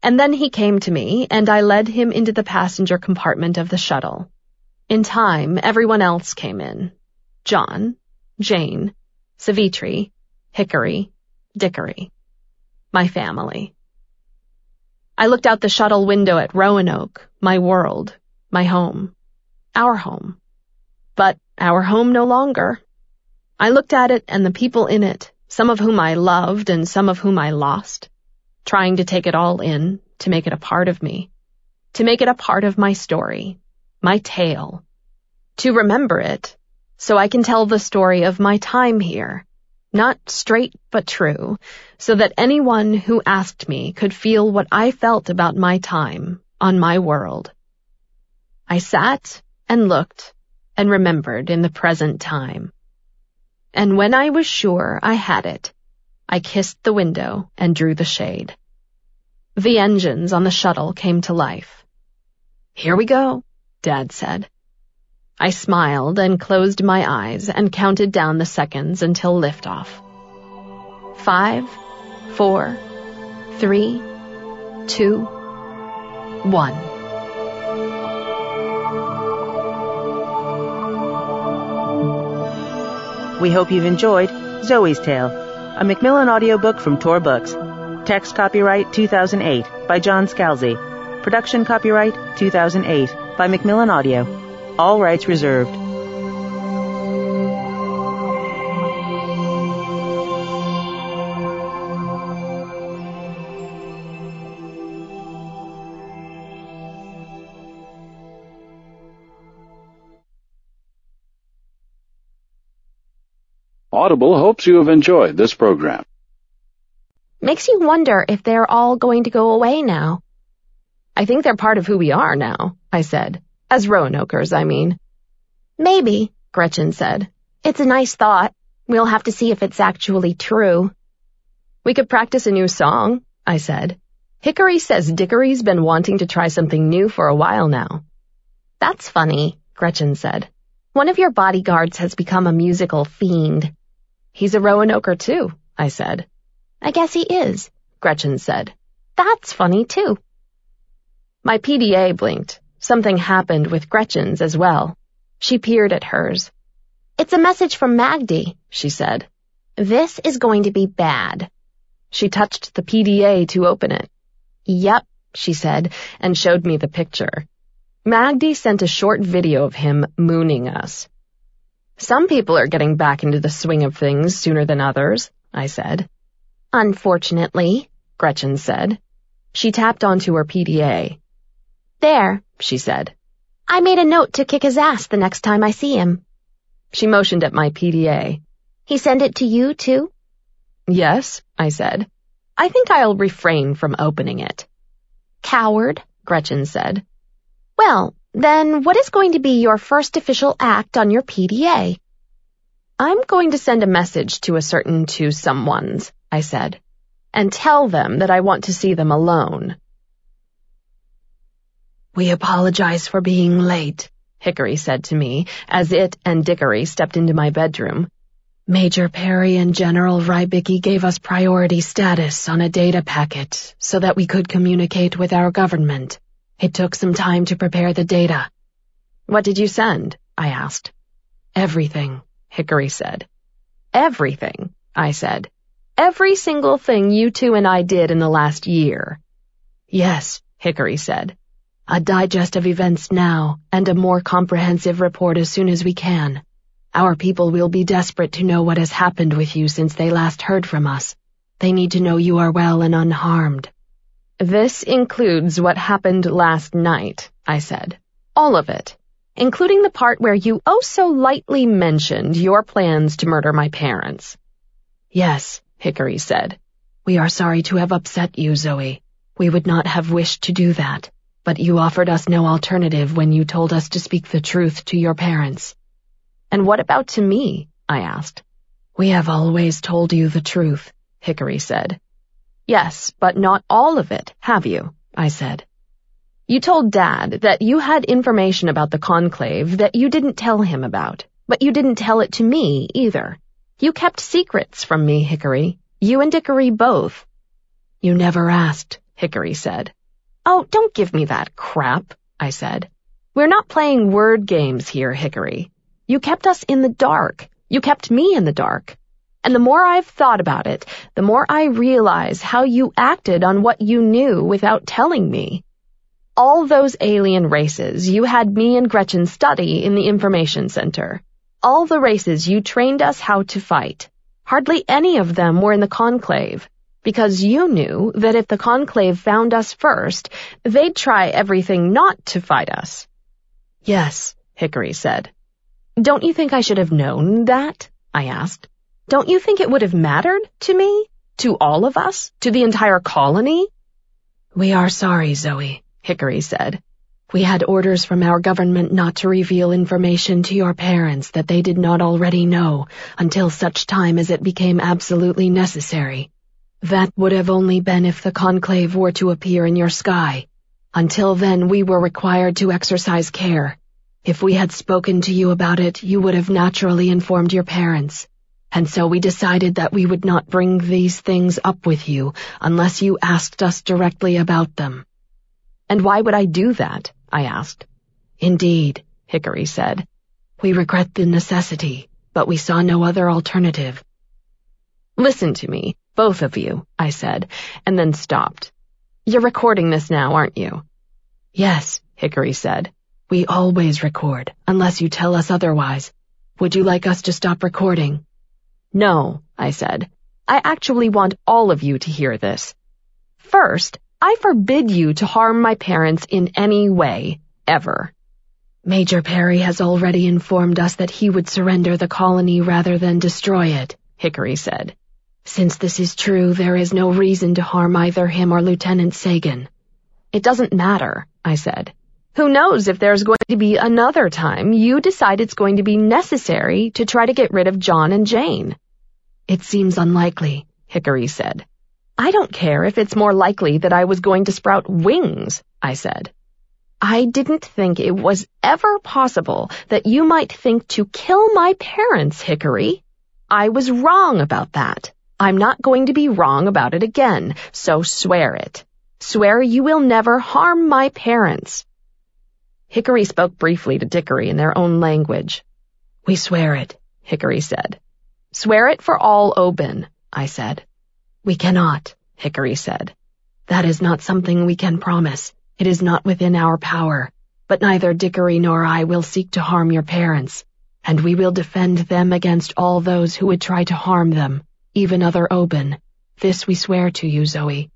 And then he came to me, and I led him into the passenger compartment of the shuttle. In time, everyone else came in. John, Jane, Savitri, Hickory, Dickory. My family. I looked out the shuttle window at Roanoke, my world, my home, our home. But our home no longer. I looked at it and the people in it, some of whom I loved and some of whom I lost, trying to take it all in, to make it a part of me, to make it a part of my story, my tale, to remember it, so I can tell the story of my time here, not straight but true, so that anyone who asked me could feel what I felt about my time on my world. I sat and looked and remembered in the present time. And when I was sure I had it, I kissed the window and drew the shade. The engines on the shuttle came to life. "Here we go," Dad said. I smiled and closed my eyes and counted down the seconds until liftoff. 5, 4, 3, 2, 1. We hope you've enjoyed Zoe's Tale, a Macmillan audiobook from Tor Books. Text copyright 2008 by John Scalzi. Production copyright 2008 by Macmillan Audio. All rights reserved. Audible hopes you have enjoyed this program. Makes you wonder if they're all going to go away now. I think they're part of who we are now, I said. As Roanokers, I mean. Maybe, Gretchen said. It's a nice thought. We'll have to see if it's actually true. We could practice a new song, I said. Hickory says Dickory's been wanting to try something new for a while now. That's funny, Gretchen said. One of your bodyguards has become a musical fiend. He's a Roanoker too, I said. I guess he is, Gretchen said. That's funny too. My PDA blinked. Something happened with Gretchen's as well. She peered at hers. It's a message from Magdi, she said. This is going to be bad. She touched the PDA to open it. Yep, she said, and showed me the picture. Magdi sent a short video of him mooning us. Some people are getting back into the swing of things sooner than others, I said. Unfortunately, Gretchen said. She tapped onto her PDA. There, she said. I made a note to kick his ass the next time I see him. She motioned at my PDA. He sent it to you, too? Yes, I said. I think I'll refrain from opening it. Coward, Gretchen said. Well, then what is going to be your first official act on your PDA? I'm going to send a message to a certain two someones, I said, and tell them that I want to see them alone. We apologize for being late, Hickory said to me as it and Dickory stepped into my bedroom. Major Perry and General Rybicki gave us priority status on a data packet so that we could communicate with our government. It took some time to prepare the data. What did you send? I asked. Everything, Hickory said. Everything, I said. Every single thing you two and I did in the last year. Yes, Hickory said. A digest of events now, and a more comprehensive report as soon as we can. Our people will be desperate to know what has happened with you since they last heard from us. They need to know you are well and unharmed. This includes what happened last night, I said. All of it, including the part where you oh so lightly mentioned your plans to murder my parents. Yes, Hickory said. We are sorry to have upset you, Zoe. We would not have wished to do that. But you offered us no alternative when you told us to speak the truth to your parents. And what about to me? I asked. We have always told you the truth, Hickory said. Yes, but not all of it, have you? I said. You told Dad that you had information about the conclave that you didn't tell him about, but you didn't tell it to me either. You kept secrets from me, Hickory. You and Dickory both. You never asked, Hickory said. Oh, don't give me that crap, I said. We're not playing word games here, Hickory. You kept us in the dark. You kept me in the dark. And the more I've thought about it, the more I realize how you acted on what you knew without telling me. All those alien races you had me and Gretchen study in the information center. All the races you trained us how to fight. Hardly any of them were in the Conclave, because you knew that if the Conclave found us first, they'd try everything not to fight us. Yes, Hickory said. Don't you think I should have known that? I asked. Don't you think it would have mattered to me? To all of us? To the entire colony? We are sorry, Zoe, Hickory said. We had orders from our government not to reveal information to your parents that they did not already know until such time as it became absolutely necessary. That would have only been if the Conclave were to appear in your sky. Until then, we were required to exercise care. If we had spoken to you about it, you would have naturally informed your parents. And so we decided that we would not bring these things up with you unless you asked us directly about them. And why would I do that? I asked. Indeed, Hickory said. We regret the necessity, but we saw no other alternative. Listen to me, both of you, I said, and then stopped. You're recording this now, aren't you? Yes, Hickory said. We always record, unless you tell us otherwise. Would you like us to stop recording? No, I said. I actually want all of you to hear this. First, I forbid you to harm my parents in any way, ever. Major Perry has already informed us that he would surrender the colony rather than destroy it, Hickory said. Since this is true, there is no reason to harm either him or Lieutenant Sagan. It doesn't matter, I said. Who knows if there's going to be another time you decide it's going to be necessary to try to get rid of John and Jane? It seems unlikely, Hickory said. I don't care if it's more likely that I was going to sprout wings, I said. I didn't think it was ever possible that you might think to kill my parents, Hickory. I was wrong about that. I'm not going to be wrong about it again, so swear it. Swear you will never harm my parents. Hickory spoke briefly to Dickory in their own language. We swear it, Hickory said. Swear it for all Oban, I said. We cannot, Hickory said. That is not something we can promise. It is not within our power. But neither Dickory nor I will seek to harm your parents, and we will defend them against all those who would try to harm them, even other Oban. This we swear to you, Zoe.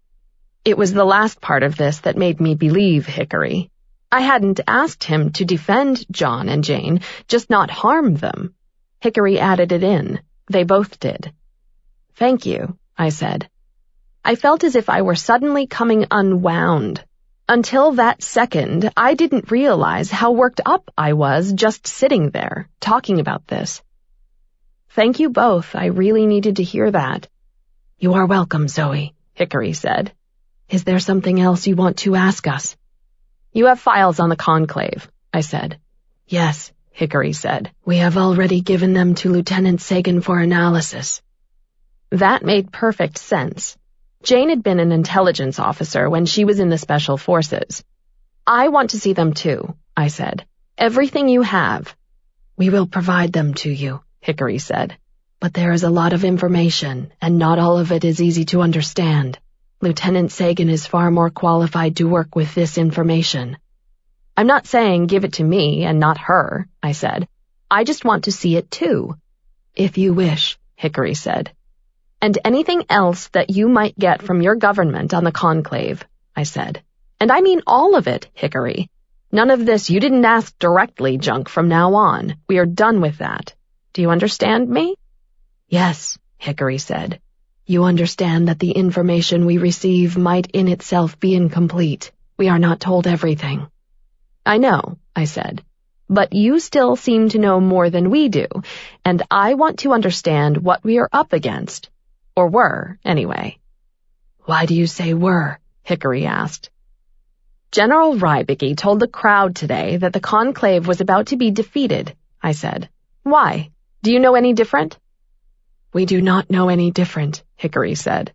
It was the last part of this that made me believe Hickory. I hadn't asked him to defend John and Jane, just not harm them. Hickory added it in. They both did. Thank you, I said. I felt as if I were suddenly coming unwound. Until that second, I didn't realize how worked up I was just sitting there, talking about this. Thank you both. I really needed to hear that. You are welcome, Zoe, Hickory said. Is there something else you want to ask us? You have files on the Conclave, I said. Yes, Hickory said. We have already given them to Lieutenant Sagan for analysis. That made perfect sense. Jane had been an intelligence officer when she was in the Special Forces. I want to see them too, I said. Everything you have. We will provide them to you, Hickory said. But there is a lot of information, and not all of it is easy to understand. Lieutenant Sagan is far more qualified to work with this information. I'm not saying give it to me and not her, I said. I just want to see it too. If you wish, Hickory said. And anything else that you might get from your government on the Conclave, I said. And I mean all of it, Hickory. None of this you didn't ask directly junk from now on. We are done with that. Do you understand me? Yes, Hickory said. You understand that the information we receive might in itself be incomplete. We are not told everything. I know, I said. But you still seem to know more than we do, and I want to understand what we are up against. Or were, anyway. Why do you say were? Hickory asked. General Rybicki told the crowd today that the Conclave was about to be defeated, I said. Why? Do you know any different? We do not know any different, Hickory said.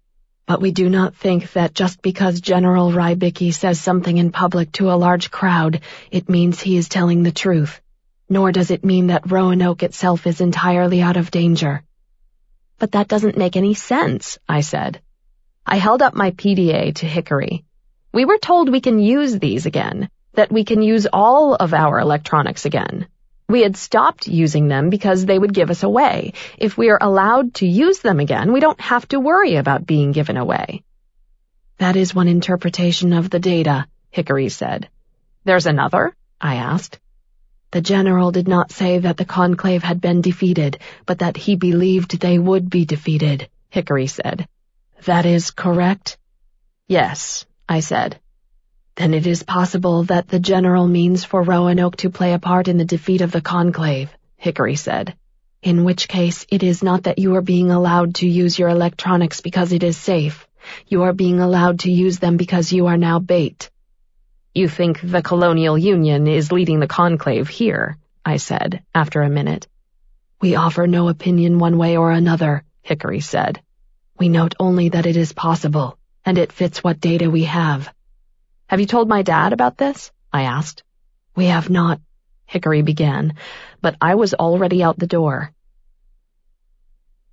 But we do not think that just because General Rybicki says something in public to a large crowd, it means he is telling the truth. Nor does it mean that Roanoke itself is entirely out of danger. But that doesn't make any sense, I said. I held up my PDA to Hickory. We were told we can use these again, that we can use all of our electronics again. We had stopped using them because they would give us away. If we are allowed to use them again, we don't have to worry about being given away. That is one interpretation of the data, Hickory said. There's another? I asked. The general did not say that the conclave had been defeated, but that he believed they would be defeated, Hickory said. That is correct? Yes, I said. Then it is possible that the general means for Roanoke to play a part in the defeat of the conclave, Hickory said. In which case, it is not that you are being allowed to use your electronics because it is safe. You are being allowed to use them because you are now bait. You think the Colonial Union is leading the conclave here, I said, after a minute. We offer no opinion one way or another, Hickory said. We note only that it is possible, and it fits what data we have. Have you told my dad about this? I asked. We have not, Hickory began, but I was already out the door.